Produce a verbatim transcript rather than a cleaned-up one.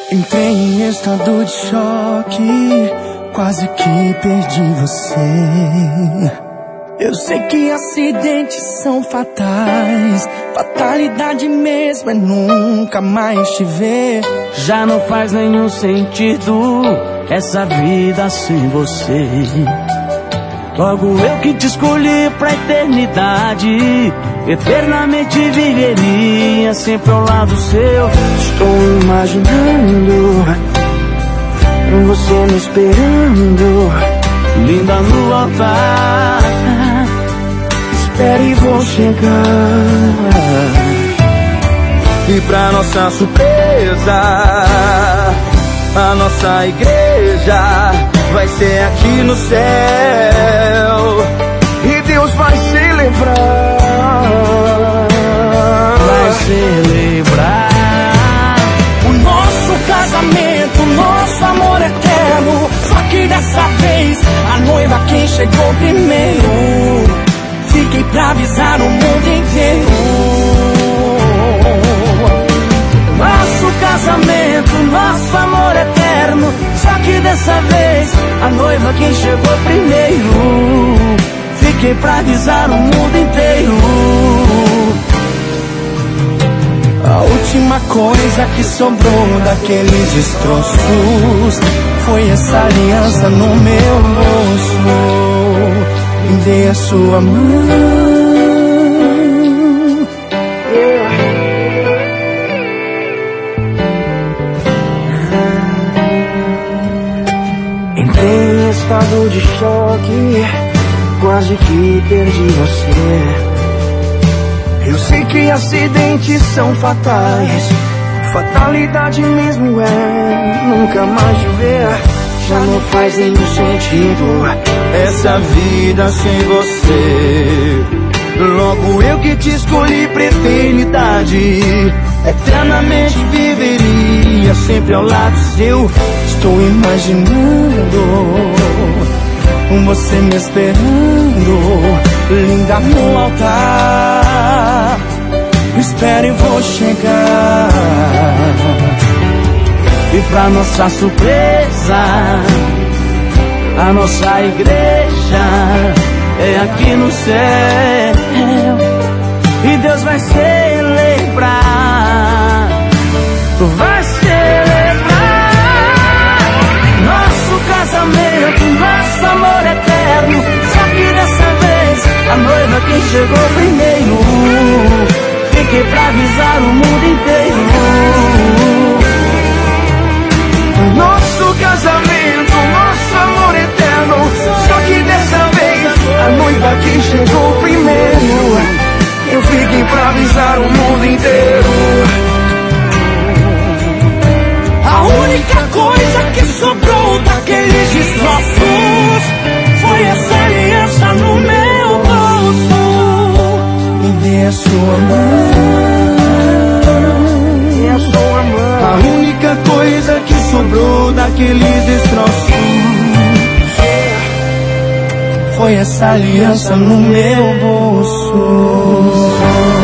Entrei em estado de choque, quase que perdi você. Eu sei que acidentes são fatais, fatalidade mesmo é nunca mais te ver. Já não faz nenhum sentido essa vida sem você. Logo eu que te escolhi pra eternidade, eternamente viveria sempre ao lado seu. Estou imaginando você me esperando, linda no altar. Espere e vou chegar. E pra nossa surpresa, a nossa igreja vai ser aqui no céu. E Deus vai celebrar, vai celebrar o nosso casamento, nosso amor eterno. Só que dessa vez a noiva quem chegou primeiro. Fiquei pra avisar o mundo inteiro. Nosso casamento, nosso amor eterno. Só que dessa vez a noiva quem chegou primeiro. Fiquei pra avisar o mundo inteiro. A última coisa que sobrou daqueles destroços foi essa aliança no meu bolso. Dê a sua mão, yeah. Entrei em estado de choque, quase que perdi você. Eu sei que acidentes são fatais, fatalidade mesmo é nunca mais te ver. Já não faz nenhum sentido essa vida sem você. Logo eu que te escolhi pra eternidade, eternamente viveria sempre ao lado seu. Estou imaginando você me esperando, linda no altar. Espere e vou chegar. E pra nossa surpresa, a nossa igreja é aqui no céu. E Deus vai celebrar, vai celebrar nosso casamento, nosso amor eterno. Só que dessa vez a noiva quem chegou primeiro. Fiquei pra avisar o mundo inteiro. Nosso casamento, nosso amor eterno. Só que dessa vez a noiva que chegou primeiro. Eu fiquei pra avisar o mundo inteiro. A única coisa que sobrou daqueles destroços foi essa aliança no meu bolso. Me dê a sua mão, me dê a sua mão. A única coisa que sobrou daqueles destroços foi essa aliança no meu bolso.